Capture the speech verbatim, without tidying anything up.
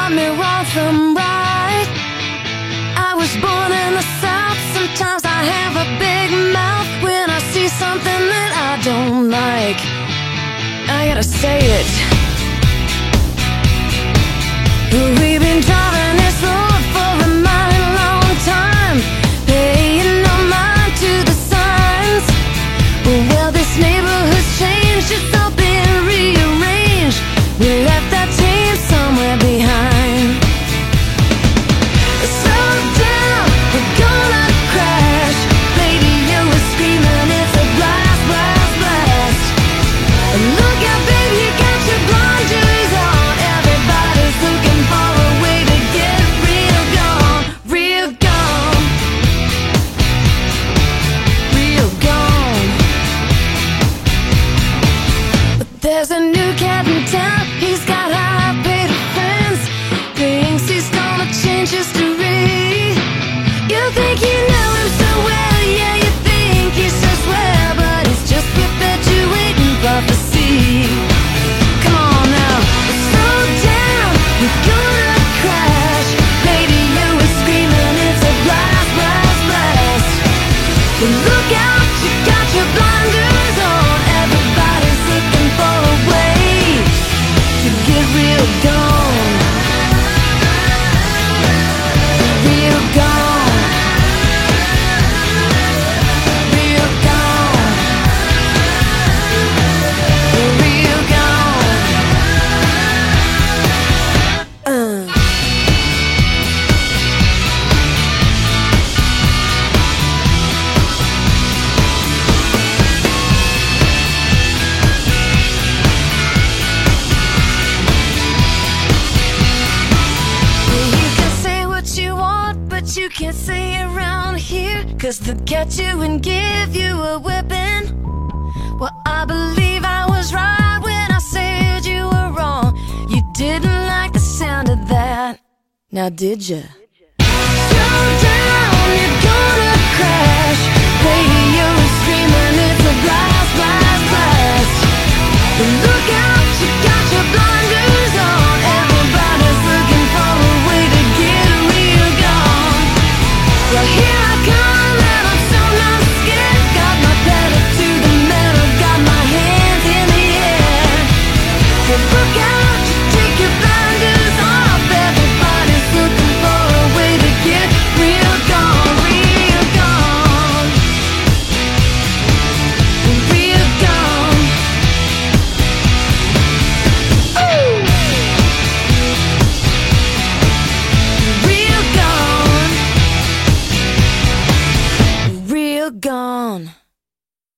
got me wrong from right. I was born in the South. Sometimes I have a big mouth when I see something that I don't like. I gotta say it. We've been driving this road for a mighty long time, paying no mind to the signs. Well, this neighborhood's changed, it's all been rearranged. We left that team somewhere behind. Slow down, we're gonna crash. Radio is screaming, it's a blast, blast, blast. Look out, baby, you got your blinders on. Everybody's looking for a way to get real gone, real gone, real gone. But there's a new cat in town. He's got high paid friends. Thinks he's gonna change history. You think you know him so well, yeah, you think he's so swell, but he's just perpetuating prophecy. Come on now, slow down, we're gonna crash. Radio is screaming, it's a blast, blast, blast. Look out, you got your blinders on. Everybody's looking for a way to get real gone, real gone, real gone, real gone. Uh. You can say what you want, but you can't say it around here, 'cause they'll get you and give you a whipping. Well, I believe I was right when I said you were wrong. You didn't like the sound of that, now did ya? Slow down, you're gonna crash. Radio is screaming, it's a blast, blast, blast. Look out, you got your blind